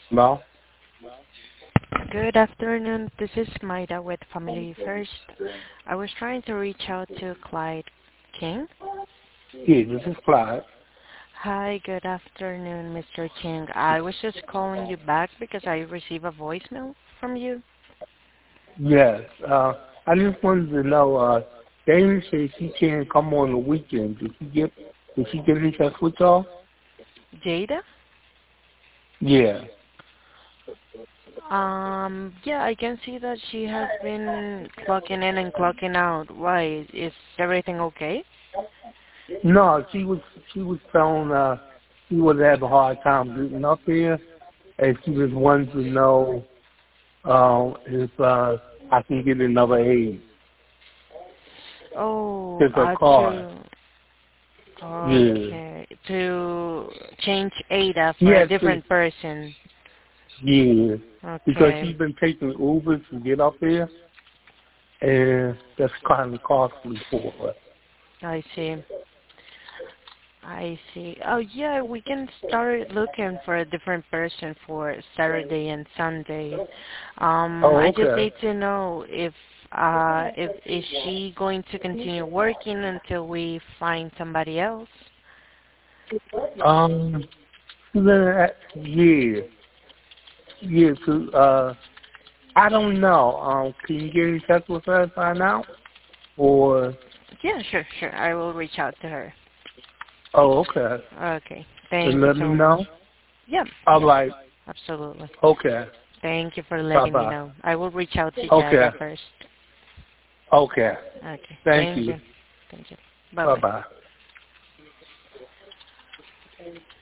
No? Good afternoon. This is Maida with Family First. I was trying to reach out to Clyde King. Yeah, this is Clyde. Hi, good afternoon, Mr. King. I was just calling you back because I received a voicemail from you. Yes. I just wanted to know, Dana said she can't come on the weekend. Did she get in touch with y'all? Jada? Yeah. Yeah, I can see that she has been clocking in and clocking out. Why? Is everything okay? No, she was telling she was having a hard time getting up here, and she just wanted to know if I can get another aide. Oh, It's a car. Yeah. okay, to change Ada for a Yes, different person. yeah. Because Okay, she's been taking Uber to get up here, and that's kind of costly for her. I see. I see. Oh yeah, we can start looking for a different person for Saturday and Sunday. Oh, I just okay. need to know if is she going to continue working until we find somebody else? Um, yeah, yeah. So, I don't know. Can you get in touch with her and find out? Or, Yeah, sure, sure. I will reach out to her. oh, okay. Okay. And Thank you let me so much. know. Yep, All yep. right. Absolutely. Okay. Thank you for Bye letting me bye. know. I will reach out to Okay. Jada first. Okay. Okay. Thank Thank you. you. Thank you. Bye Bye-bye. bye.